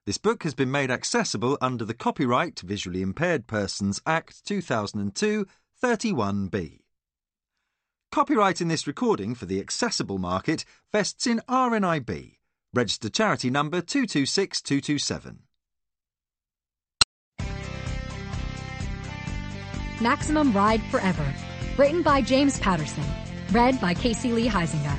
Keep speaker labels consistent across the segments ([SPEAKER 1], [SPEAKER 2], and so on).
[SPEAKER 1] This book has been made accessible under the Copyright Visually Impaired Persons Act 2002, 31B. Copyright in this recording for the accessible market vests in RNIB, registered charity number 226227.
[SPEAKER 2] Maximum Ride Forever, written by James Patterson, read by Casey Lee Heisinger.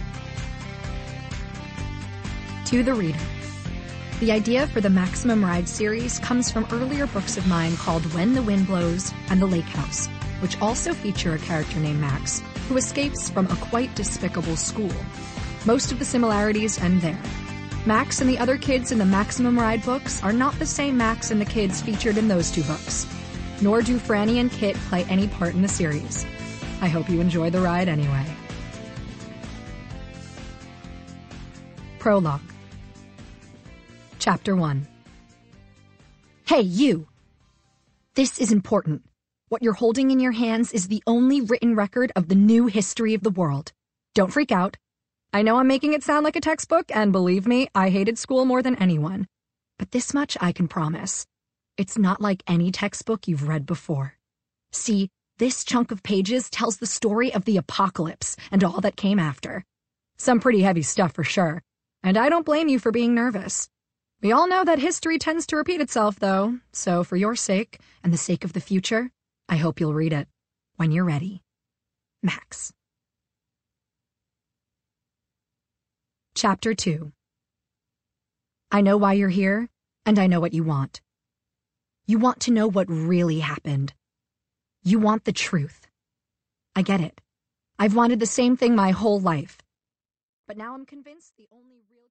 [SPEAKER 2] To the reader. The idea for the Maximum Ride series comes from earlier books of mine called When the Wind Blows and The Lake House, which also feature a character named Max, who escapes from a quite despicable school. Most of the similarities end there. Max and the other kids in the Maximum Ride books are not the same Max and the kids featured in those two books. Nor do Franny and Kit play any part in the series. I hope you enjoy the ride anyway. Prologue. Chapter 1. Hey, you! This is important. What you're holding in your hands is the only written record of the new history of the world. Don't freak out. I know I'm making it sound like a textbook, and believe me, I hated school more than anyone. But this much I can promise. It's not like any textbook you've read before. See, this chunk of pages tells the story of the apocalypse and all that came after. Some pretty heavy stuff for sure, and I don't blame you for being nervous. We all know that history tends to repeat itself, though, so for your sake and the sake of the future, I hope you'll read it when you're ready. Max. Chapter 2. I know why you're here, and I know what you want. You want to know what really happened. You want the truth. I get it. I've wanted the same thing my whole life. But now I'm convinced the only real